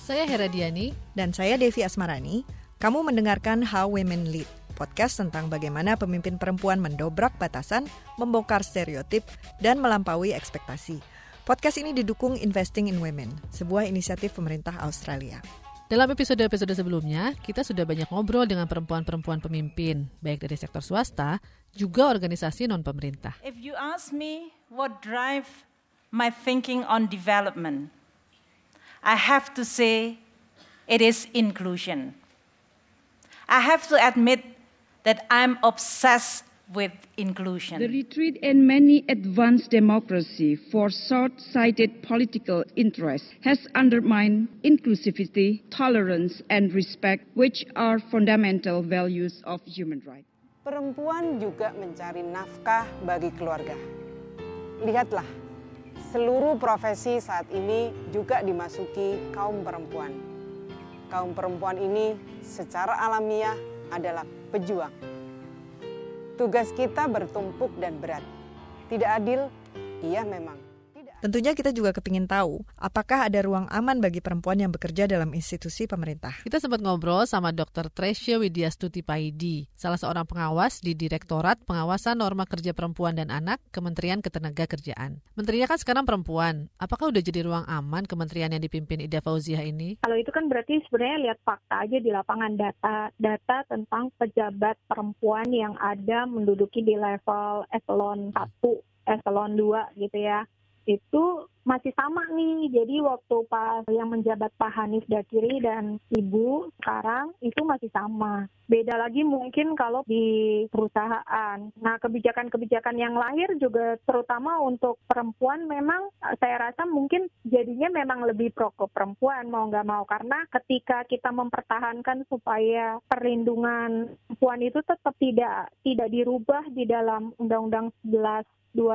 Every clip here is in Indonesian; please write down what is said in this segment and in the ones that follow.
Saya Hera Diani. Dan saya Devi Asmarani. Kamu mendengarkan How Women Lead, podcast tentang bagaimana pemimpin perempuan mendobrak batasan, membongkar stereotip, dan melampaui ekspektasi. Podcast ini didukung Investing in Women, sebuah inisiatif pemerintah Australia. Dalam episode-episode sebelumnya, kita sudah banyak ngobrol dengan perempuan-perempuan pemimpin, baik dari sektor swasta, juga organisasi non-pemerintah. If you ask me what drive my thinking on development, I have to say it is inclusion. I have to admit that I'm obsessed with inclusion. The retreat in many advanced democracy for short-sighted political interests has undermined inclusivity, tolerance, and respect, which are fundamental values of human rights. Perempuan juga mencari nafkah bagi keluarga. Lihatlah, seluruh profesi saat ini juga dimasuki kaum perempuan. Kaum perempuan ini secara alamiah adalah pejuang. Tugas kita bertumpuk dan berat. Tidak adil, iya memang. Tentunya kita juga kepingin tahu, apakah ada ruang aman bagi perempuan yang bekerja dalam institusi pemerintah. Kita sempat ngobrol sama Dr. Tresya Widyastuti Paidi, salah seorang pengawas di Direktorat Pengawasan Norma Kerja Perempuan dan Anak, Kementerian Ketenagakerjaan. Menterinya kan sekarang perempuan. Apakah udah jadi ruang aman kementerian yang dipimpin Ida Fauziah ini? Kalau itu kan berarti sebenarnya lihat fakta aja di lapangan, data tentang pejabat perempuan yang ada menduduki di level eselon 1, eselon 2 gitu ya. Itu masih sama nih. Jadi waktu pas yang menjabat Pak Hanif Dakiri dan Ibu sekarang itu masih sama. Beda lagi mungkin kalau di perusahaan. Nah, kebijakan-kebijakan yang lahir juga terutama untuk perempuan memang saya rasa mungkin jadinya memang lebih pro ke perempuan mau nggak mau. Karena ketika kita mempertahankan supaya perlindungan perempuan itu tetap tidak dirubah di dalam Undang-Undang 11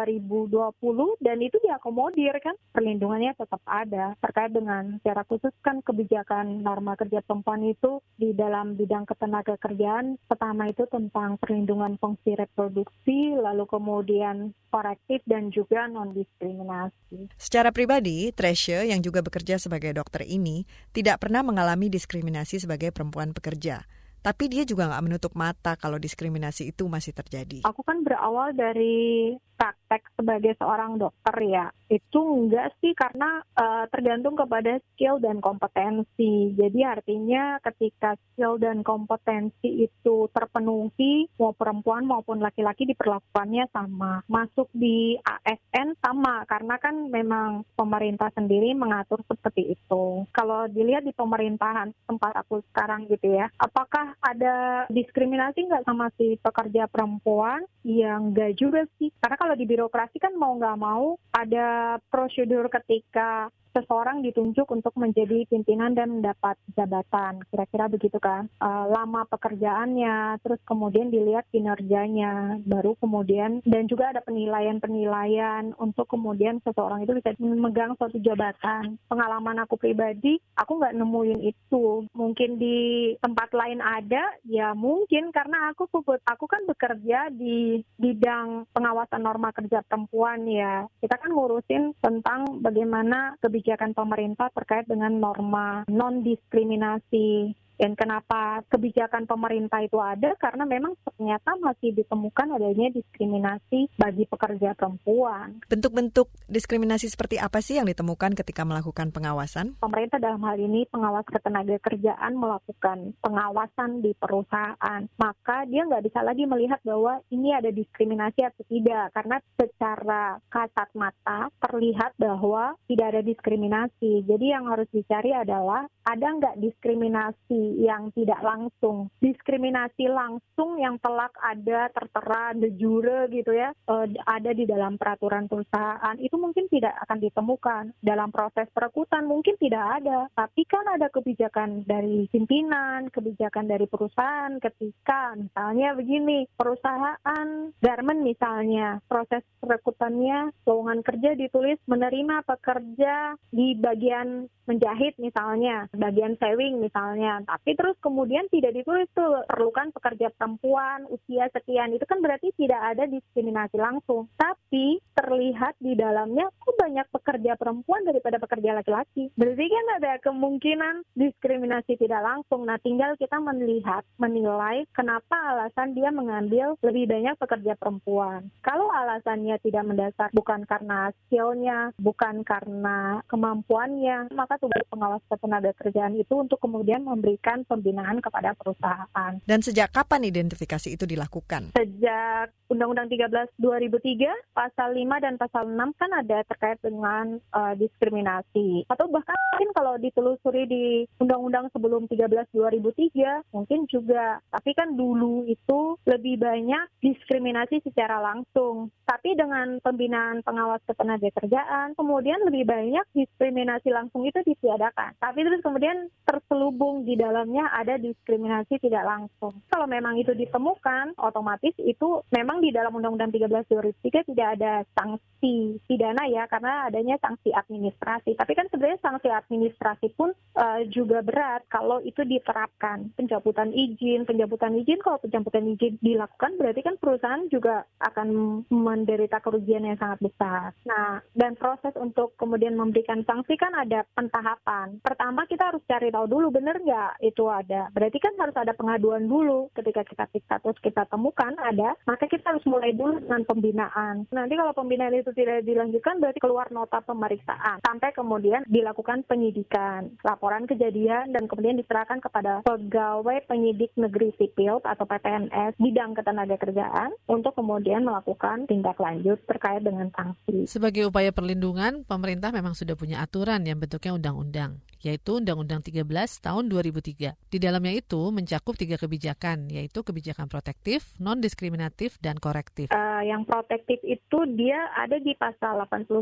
2020 dan itu diakomodir kan, perlindungannya tetap ada terkait dengan secara khusus kan kebijakan norma kerja perempuan itu di dalam bidang ketenagakerjaan. Pertama itu tentang perlindungan fungsi reproduksi, lalu kemudian korektif dan juga non-diskriminasi. Secara pribadi, Tresya yang juga bekerja sebagai dokter ini tidak pernah mengalami diskriminasi sebagai perempuan pekerja. Tapi dia juga nggak menutup mata kalau diskriminasi itu masih terjadi. Aku kan berawal dari praktek sebagai seorang dokter ya. Itu enggak sih karena tergantung kepada skill dan kompetensi. Jadi artinya ketika skill dan kompetensi itu terpenuhi, mau perempuan maupun laki-laki diperlakukannya sama. Masuk di ASN sama karena kan memang pemerintah sendiri mengatur seperti itu. Kalau dilihat di pemerintahan tempat aku sekarang gitu ya, apakah ada diskriminasi nggak sama si pekerja perempuan? Ya nggak juga sih. Karena kalau di birokrasi kan mau nggak mau ada prosedur ketika seseorang ditunjuk untuk menjadi pimpinan dan mendapat jabatan, kira-kira begitu kan. Lama pekerjaannya, terus kemudian dilihat kinerjanya, baru kemudian, dan juga ada penilaian-penilaian untuk kemudian seseorang itu bisa memegang suatu jabatan. Pengalaman aku pribadi, aku nggak nemuin itu. Mungkin di tempat lain ada, ya mungkin karena aku kan bekerja di bidang pengawasan norma kerja perempuan ya. Kita kan ngurusin tentang bagaimana kebijakan pemerintah terkait dengan norma non-diskriminasi. Dan kenapa kebijakan pemerintah itu ada? Karena memang ternyata masih ditemukan adanya diskriminasi bagi pekerja perempuan. Bentuk-bentuk diskriminasi seperti apa sih yang ditemukan ketika melakukan pengawasan? Pemerintah dalam hal ini pengawas ketenagakerjaan melakukan pengawasan di perusahaan. Maka dia nggak bisa lagi melihat bahwa ini ada diskriminasi atau tidak. Karena secara kasat mata terlihat bahwa tidak ada diskriminasi. Jadi yang harus dicari adalah ada nggak diskriminasi yang tidak langsung. Diskriminasi langsung yang telak ada, tertera, de jure gitu ya, ada di dalam peraturan perusahaan, itu mungkin tidak akan ditemukan. Dalam proses perekrutan mungkin tidak ada. Tapi kan ada kebijakan dari pimpinan, kebijakan dari perusahaan ketika misalnya begini, perusahaan garment misalnya, proses perekrutannya, lowongan kerja ditulis menerima pekerja di bagian menjahit misalnya, bagian sewing misalnya, tapi terus kemudian tidak ditulis tuh perlukan pekerja perempuan usia sekian, itu kan berarti tidak ada diskriminasi langsung, tapi terlihat di dalamnya kok banyak pekerja perempuan daripada pekerja laki-laki. Berarti kan ada kemungkinan diskriminasi tidak langsung. Nah, tinggal kita menilai kenapa alasan dia mengambil lebih banyak pekerja perempuan. Kalau alasannya tidak mendasar, bukan karena skill-nya, bukan karena kemampuannya, maka tugas pengawas ketenagakerjaan itu untuk kemudian memberikan pembinaan kepada perusahaan. Dan sejak kapan identifikasi itu dilakukan? Sejak Undang-Undang 13 2003, pasal 5 dan pasal 6 kan ada terkait dengan diskriminasi. Atau bahkan mungkin kalau ditelusuri di Undang-Undang sebelum 13 2003, mungkin juga. Tapi kan dulu itu lebih banyak diskriminasi secara langsung. Tapi dengan pembinaan pengawas ketenagakerjaan, kemudian lebih banyak diskriminasi langsung itu ditiadakan. Tapi terus kemudian terselubung di dalamnya ada diskriminasi tidak langsung. Kalau memang itu ditemukan, otomatis itu memang di dalam Undang-Undang 13 2003 tidak ada sanksi pidana ya, karena adanya sanksi administrasi. Tapi kan sebenarnya sanksi administrasi pun juga berat kalau itu diterapkan. Pencabutan izin, kalau pencabutan izin dilakukan berarti kan perusahaan juga akan menderita kerugian yang sangat besar. Nah, dan proses untuk kemudian memberikan sanksi kan ada pentahapan. Pertama kita harus cari tahu dulu benar nggak itu ada. Berarti kan harus ada pengaduan dulu. Ketika kita periksa terus kita temukan ada, maka kita harus mulai dulu dengan pembinaan. Nanti kalau pembinaan itu tidak dilanjutkan berarti keluar nota pemeriksaan. Sampai kemudian dilakukan penyidikan, laporan kejadian, dan kemudian diserahkan kepada pegawai penyidik negeri sipil atau PPNS bidang ketenagakerjaan untuk kemudian melakukan tindak lanjut terkait dengan sanksi. Sebagai upaya perlindungan, pemerintah memang sudah punya aturan yang bentuknya undang-undang, yaitu Undang-Undang 13 tahun 2003. Di dalamnya itu mencakup 3 kebijakan, yaitu kebijakan protektif, non-diskriminatif, dan korektif. Yang protektif itu dia ada di pasal 81,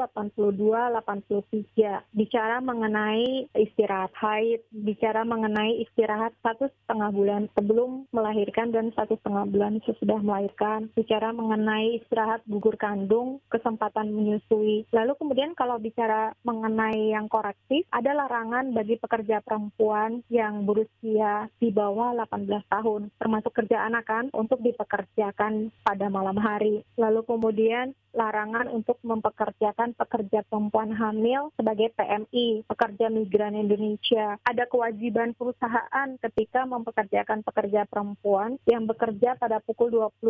82, 83. Bicara mengenai istirahat haid, bicara mengenai istirahat 1,5 bulan sebelum melahirkan dan 1,5 bulan sesudah melahirkan. Bicara mengenai istirahat gugur kandung, kesempatan menyusui. Lalu kemudian kalau bicara mengenai yang korektif, ada larangan bagi pekerja perempuan yang berusia di bawah 18 tahun, termasuk kerja anakan, untuk dipekerjakan pada malam hari. Lalu kemudian larangan untuk mempekerjakan pekerja perempuan hamil sebagai PMI, pekerja migran Indonesia. Ada kewajiban perusahaan ketika mempekerjakan pekerja perempuan yang bekerja pada pukul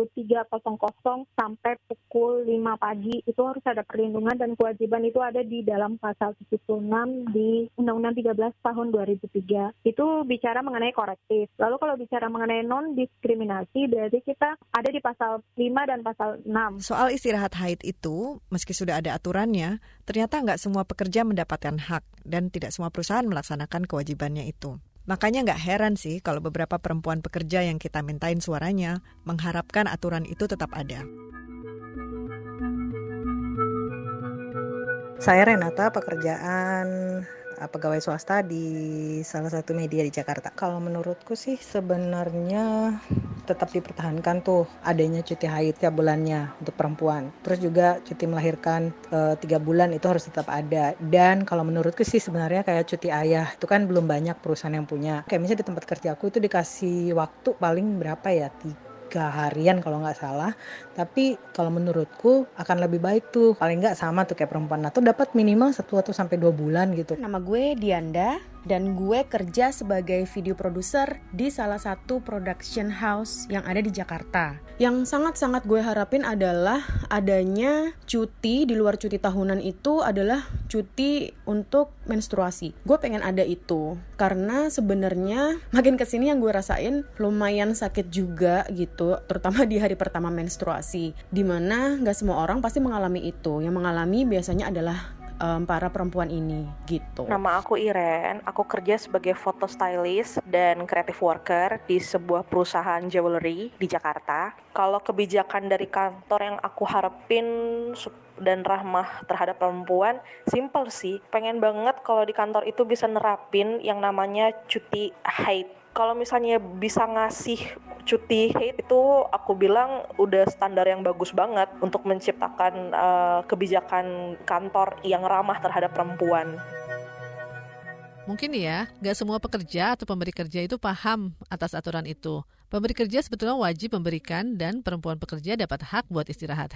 23.00 sampai pukul 5 pagi. Itu harus ada perlindungan dan kewajiban itu ada di dalam pasal 76 di Undang-Undang 13 tahun 2003. Itu bicara mengenai korektif. Lalu kalau bicara mengenai non-diskriminasi, berarti kita ada di pasal 5 dan pasal 6. Soal istirahat haid itu, meski sudah ada aturannya, ternyata nggak semua pekerja mendapatkan hak dan tidak semua perusahaan melaksanakan kewajibannya itu. Makanya nggak heran sih kalau beberapa perempuan pekerja yang kita mintain suaranya mengharapkan aturan itu tetap ada. Saya Renata, pekerjaan pegawai swasta di salah satu media di Jakarta. Kalau menurutku sih sebenarnya tetap dipertahankan tuh adanya cuti haid tiap bulannya untuk perempuan. Terus juga cuti melahirkan 3 bulan itu harus tetap ada. Dan kalau menurutku sih sebenarnya kayak cuti ayah itu kan belum banyak perusahaan yang punya. Kayak misalnya di tempat kerja aku itu dikasih waktu paling berapa ya, 3 harian kalau nggak salah. Tapi kalau menurutku akan lebih baik tuh paling nggak sama tuh kayak perempuan, atau dapat minimal 1 atau sampai 2 bulan gitu. Nama gue Dianda dan gue kerja sebagai video produser di salah satu production house yang ada di Jakarta. Yang sangat-sangat gue harapin adalah adanya cuti di luar cuti tahunan itu adalah cuti untuk menstruasi. Gue pengen ada itu karena sebenarnya makin kesini yang gue rasain lumayan sakit juga gitu, terutama di hari pertama menstruasi, dimana gak semua orang pasti mengalami itu. Yang mengalami biasanya adalah para perempuan ini gitu. Nama aku Iren, aku kerja sebagai foto stylist dan creative worker di sebuah perusahaan jewelry di Jakarta. Kalau kebijakan dari kantor yang aku harapin dan ramah terhadap perempuan, simple sih. Pengen banget kalau di kantor itu bisa nerapin yang namanya cuti haid. Kalau misalnya bisa ngasih cuti haid itu aku bilang udah standar yang bagus banget untuk menciptakan kebijakan kantor yang ramah terhadap perempuan. Mungkin ya, nggak semua pekerja atau pemberi kerja itu paham atas aturan itu. Pemberi kerja sebetulnya wajib memberikan dan perempuan pekerja dapat hak buat istirahat haid.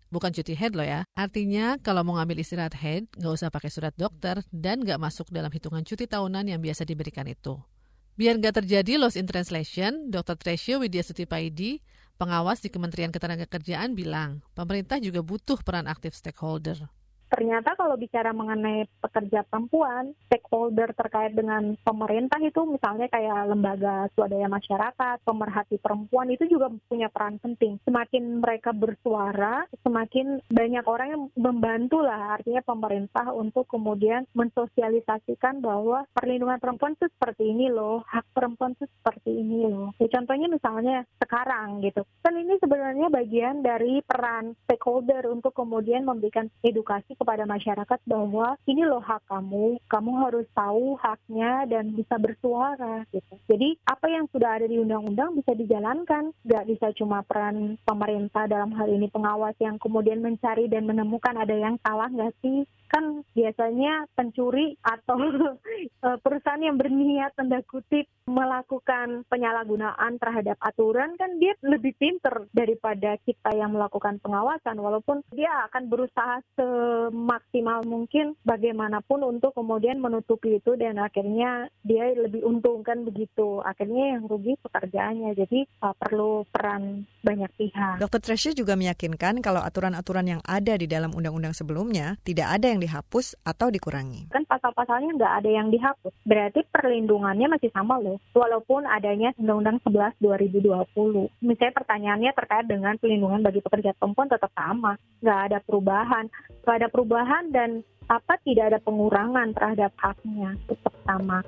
Bukan cuti haid loh ya. Artinya kalau mau ngambil istirahat haid, nggak usah pakai surat dokter dan nggak masuk dalam hitungan cuti tahunan yang biasa diberikan itu. Biar nggak terjadi lost in translation, Dr. Tresya Widyastuti Paidi, pengawas di Kementerian Ketenagakerjaan bilang, pemerintah juga butuh peran aktif stakeholder. Ternyata kalau bicara mengenai pekerja perempuan, stakeholder terkait dengan pemerintah itu misalnya kayak lembaga swadaya masyarakat, pemerhati perempuan itu juga punya peran penting. Semakin mereka bersuara, semakin banyak orang yang membantu lah artinya pemerintah untuk kemudian mensosialisasikan bahwa perlindungan perempuan itu seperti ini loh, hak perempuan itu seperti ini loh. Ya, contohnya misalnya sekarang gitu. Kan ini sebenarnya bagian dari peran stakeholder untuk kemudian memberikan edukasi kepada masyarakat bahwa ini loh hak kamu harus tahu haknya dan bisa bersuara gitu. Jadi apa yang sudah ada di undang-undang bisa dijalankan, nggak bisa cuma peran pemerintah dalam hal ini pengawas yang kemudian mencari dan menemukan ada yang salah nggak sih? Kan biasanya pencuri atau perusahaan yang berniat tanda kutip melakukan penyalahgunaan terhadap aturan kan dia lebih pinter daripada kita yang melakukan pengawasan walaupun dia akan berusaha semaksimal mungkin bagaimanapun untuk kemudian menutupi itu dan akhirnya dia lebih untung kan begitu. Akhirnya yang rugi pekerjaannya. Jadi perlu peran banyak pihak. Dr. Tresya juga meyakinkan kalau aturan-aturan yang ada di dalam undang-undang sebelumnya tidak ada yang dihapus atau dikurangi. Kan pasal-pasalnya nggak ada yang dihapus. Berarti perlindungannya masih sama loh. Walaupun adanya Undang-Undang 11 2020. Misalnya pertanyaannya terkait dengan perlindungan bagi pekerja perempuan tetap sama. Nggak ada perubahan. Nggak ada perubahan dan tidak ada pengurangan terhadap haknya. Tetap sama.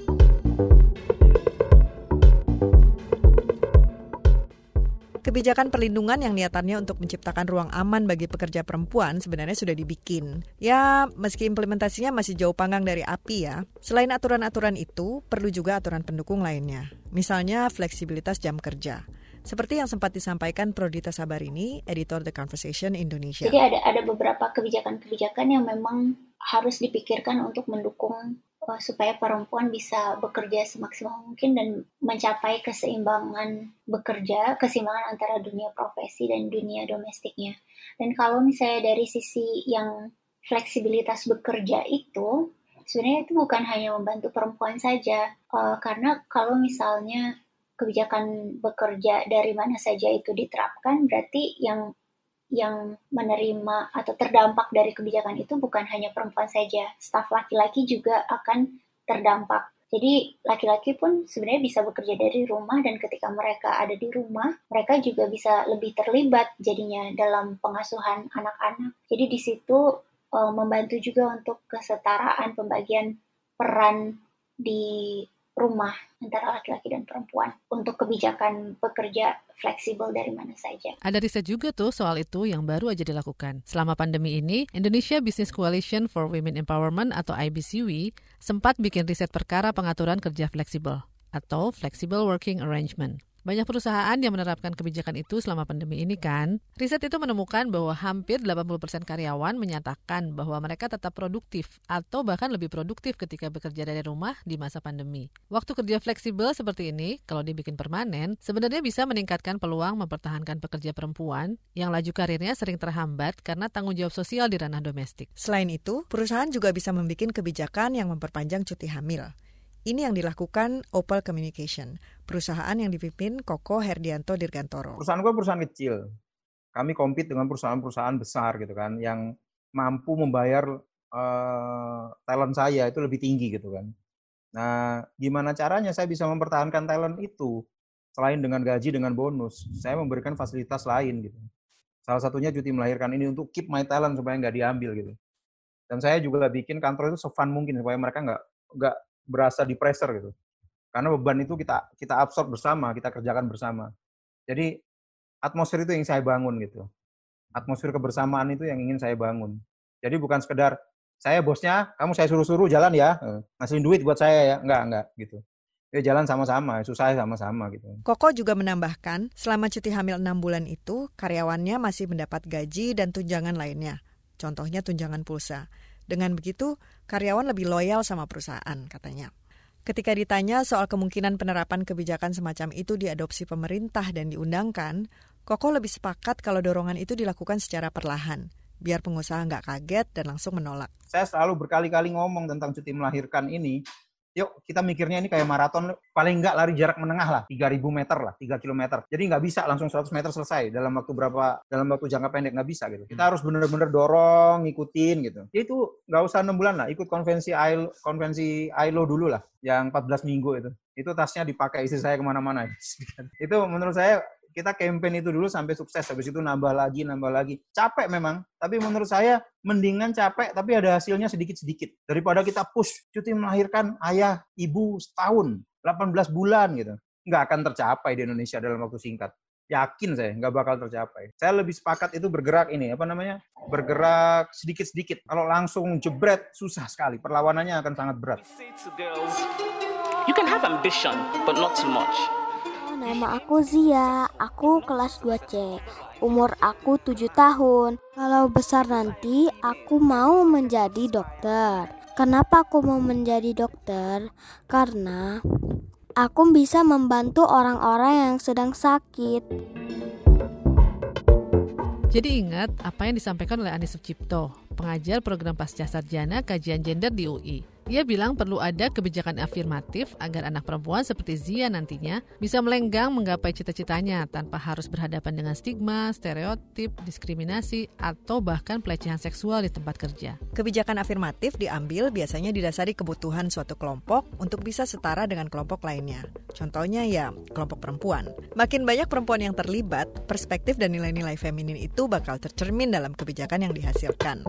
Kebijakan perlindungan yang niatannya untuk menciptakan ruang aman bagi pekerja perempuan sebenarnya sudah dibikin. Ya, meski implementasinya masih jauh panggang dari api ya. Selain aturan-aturan itu, perlu juga aturan pendukung lainnya. Misalnya fleksibilitas jam kerja. Seperti yang sempat disampaikan Prodita Sabarini, editor The Conversation Indonesia. Jadi ada beberapa kebijakan-kebijakan yang memang harus dipikirkan untuk mendukung supaya perempuan bisa bekerja semaksimal mungkin dan mencapai keseimbangan antara dunia profesi dan dunia domestiknya. Dan kalau misalnya dari sisi yang fleksibilitas bekerja itu, sebenarnya itu bukan hanya membantu perempuan saja, karena kalau misalnya kebijakan bekerja dari mana saja itu diterapkan, berarti yang menerima atau terdampak dari kebijakan itu bukan hanya perempuan saja, staf laki-laki juga akan terdampak. Jadi laki-laki pun sebenarnya bisa bekerja dari rumah dan ketika mereka ada di rumah, mereka juga bisa lebih terlibat jadinya dalam pengasuhan anak-anak. Jadi di situ membantu juga untuk kesetaraan pembagian peran di rumah antara laki-laki dan perempuan untuk kebijakan bekerja fleksibel dari mana saja. Ada riset juga tuh soal itu yang baru aja dilakukan. Selama pandemi ini, Indonesia Business Coalition for Women Empowerment atau IBCW sempat bikin riset perkara pengaturan kerja fleksibel atau Flexible Working Arrangement. Banyak perusahaan yang menerapkan kebijakan itu selama pandemi ini kan. Riset itu menemukan bahwa hampir 80% karyawan menyatakan bahwa mereka tetap produktif atau bahkan lebih produktif ketika bekerja dari rumah di masa pandemi. Waktu kerja fleksibel seperti ini, kalau dibikin permanen, sebenarnya bisa meningkatkan peluang mempertahankan pekerja perempuan yang laju karirnya sering terhambat karena tanggung jawab sosial di ranah domestik. Selain itu, perusahaan juga bisa membuat kebijakan yang memperpanjang cuti hamil. Ini yang dilakukan Opal Communication, perusahaan yang dipimpin Koko Herdianto Dirgantoro. Perusahaan gue perusahaan kecil. Kami compete dengan perusahaan-perusahaan besar gitu kan, yang mampu membayar talent saya itu lebih tinggi gitu kan. Nah, gimana caranya saya bisa mempertahankan talent itu? Selain dengan gaji, dengan bonus, saya memberikan fasilitas lain gitu. Salah satunya cuti melahirkan ini untuk keep my talent supaya nggak diambil gitu. Dan saya juga bikin kantor itu se-fun mungkin supaya mereka nggak berasa di pressure gitu. Karena beban itu kita absorb bersama, kita kerjakan bersama. Jadi atmosfer itu yang saya bangun gitu. Atmosfer kebersamaan itu yang ingin saya bangun. Jadi bukan sekedar saya bosnya, kamu saya suruh-suruh jalan ya, ngasihin duit buat saya ya, enggak gitu. Ya jalan sama-sama, susah sama-sama gitu. Koko juga menambahkan, selama cuti hamil 6 bulan itu, karyawannya masih mendapat gaji dan tunjangan lainnya. Contohnya tunjangan pulsa. Dengan begitu, karyawan lebih loyal sama perusahaan, katanya. Ketika ditanya soal kemungkinan penerapan kebijakan semacam itu diadopsi pemerintah dan diundangkan, Koko lebih sepakat kalau dorongan itu dilakukan secara perlahan, biar pengusaha nggak kaget dan langsung menolak. Saya selalu berkali-kali ngomong tentang cuti melahirkan ini. Yuk kita mikirnya ini kayak maraton, paling nggak lari jarak menengah lah, 3.000 meter lah, 3 kilometer. Jadi nggak bisa langsung 100 meter selesai dalam waktu jangka pendek, nggak bisa gitu. Kita harus benar-benar dorong, ngikutin gitu. Jadi itu nggak usah 6 bulan lah, ikut konvensi ILO dulu lah, yang 14 minggu itu. Itu tasnya dipakai istri saya kemana-mana. Itu menurut saya kita campaign itu dulu sampai sukses, habis itu nambah lagi. Capek memang, tapi menurut saya mendingan capek tapi ada hasilnya sedikit-sedikit. Daripada kita push cuti melahirkan ayah, ibu setahun, 18 bulan gitu. Nggak akan tercapai di Indonesia dalam waktu singkat. Yakin saya, nggak bakal tercapai. Saya lebih sepakat itu bergerak bergerak sedikit-sedikit. Kalau langsung jebret, susah sekali. Perlawanannya akan sangat berat. You can have ambition, but not too much. Nama aku Zia, aku kelas 2C, umur aku 7 tahun. Kalau besar nanti aku mau menjadi dokter. Kenapa aku mau menjadi dokter? Karena aku bisa membantu orang-orang yang sedang sakit. Jadi ingat apa yang disampaikan oleh Andi Sucipto, pengajar program Pascasarjana Kajian Gender di UI. Dia bilang perlu ada kebijakan afirmatif agar anak perempuan seperti Zia nantinya bisa melenggang menggapai cita-citanya tanpa harus berhadapan dengan stigma, stereotip, diskriminasi, atau bahkan pelecehan seksual di tempat kerja. Kebijakan afirmatif diambil biasanya didasari kebutuhan suatu kelompok untuk bisa setara dengan kelompok lainnya. Contohnya ya kelompok perempuan. Makin banyak perempuan yang terlibat, perspektif dan nilai-nilai feminin itu bakal tercermin dalam kebijakan yang dihasilkan.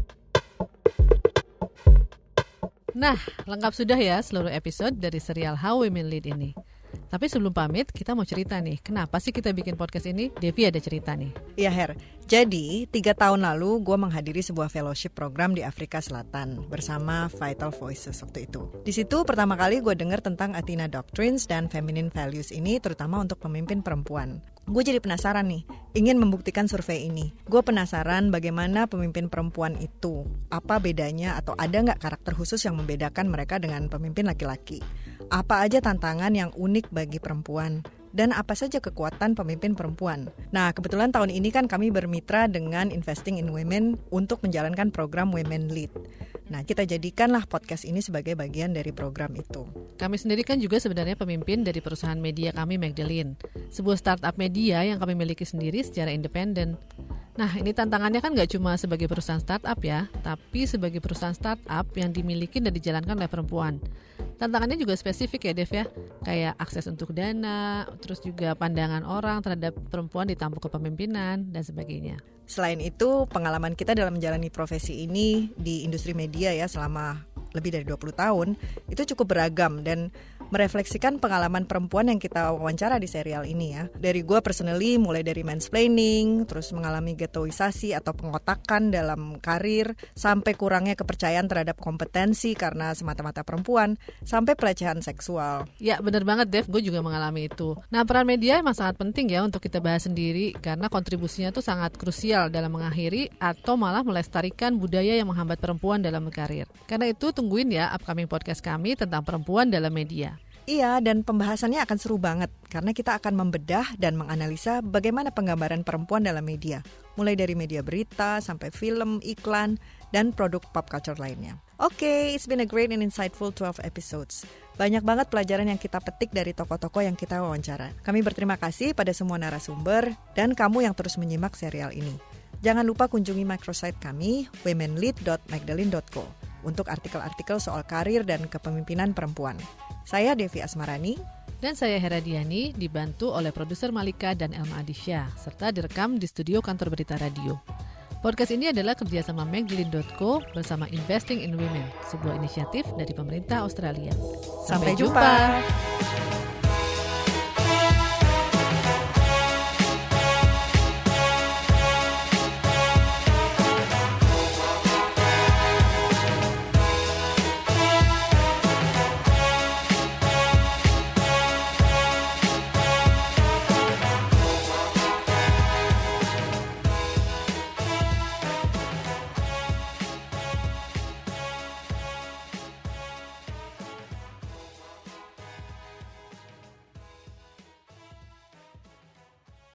Nah, lengkap sudah ya seluruh episode dari serial How Women Lead ini. Tapi sebelum pamit, kita mau cerita nih, kenapa sih kita bikin podcast ini? Devi ada cerita nih. Iya Her, jadi 3 tahun lalu gue menghadiri sebuah fellowship program di Afrika Selatan bersama Vital Voices waktu itu. Di situ pertama kali gue dengar tentang Athena Doctrines dan Feminine Values ini terutama untuk pemimpin perempuan. Gue jadi penasaran nih, ingin membuktikan survei ini. Gue penasaran bagaimana pemimpin perempuan itu, apa bedanya atau ada nggak karakter khusus yang membedakan mereka dengan pemimpin laki-laki. Apa aja tantangan yang unik bagi perempuan, dan apa saja kekuatan pemimpin perempuan. Nah, kebetulan tahun ini kan kami bermitra dengan Investing in Women untuk menjalankan program Women Lead. Nah, kita jadikanlah podcast ini sebagai bagian dari program itu. Kami sendiri kan juga sebenarnya pemimpin dari perusahaan media kami, Magdalene. Sebuah startup media yang kami miliki sendiri secara independen. Nah, ini tantangannya kan nggak cuma sebagai perusahaan startup ya, tapi sebagai perusahaan startup yang dimiliki dan dijalankan oleh perempuan. Tantangannya juga spesifik ya, Dev ya, kayak akses untuk dana, terus juga pandangan orang terhadap perempuan di tampuk kepemimpinan, dan sebagainya. Selain itu, pengalaman kita dalam menjalani profesi ini di industri media ya selama lebih dari 20 tahun, itu cukup beragam dan merefleksikan pengalaman perempuan yang kita wawancara di serial ini ya. Dari gue personally, mulai dari mansplaining, terus mengalami ghettoisasi atau pengotakan dalam karir, sampai kurangnya kepercayaan terhadap kompetensi karena semata-mata perempuan, sampai pelecehan seksual. Ya benar banget Dev, gue juga mengalami itu. Nah, peran media emang sangat penting ya untuk kita bahas sendiri, karena kontribusinya tuh sangat krusial dalam mengakhiri atau malah melestarikan budaya yang menghambat perempuan dalam berkarir. Karena itu tungguin ya upcoming podcast kami tentang perempuan dalam media. Iya, dan pembahasannya akan seru banget karena kita akan membedah dan menganalisa bagaimana penggambaran perempuan dalam media, mulai dari media berita sampai film, iklan, dan produk pop culture lainnya. Oke, it's been a great and insightful 12 episodes. Banyak banget pelajaran yang kita petik dari tokoh-tokoh yang kita wawancara. Kami berterima kasih pada semua narasumber dan kamu yang terus menyimak serial ini. Jangan lupa kunjungi microsite kami, womenlead.magdalene.co, untuk artikel-artikel soal karir dan kepemimpinan perempuan. Saya Devi Asmarani. Dan saya Hera Diani, dibantu oleh produser Malika dan Elma Adisya, serta direkam di studio kantor Berita Radio. Podcast ini adalah kerjasama Magdalene.co bersama Investing in Women, sebuah inisiatif dari pemerintah Australia. Sampai jumpa.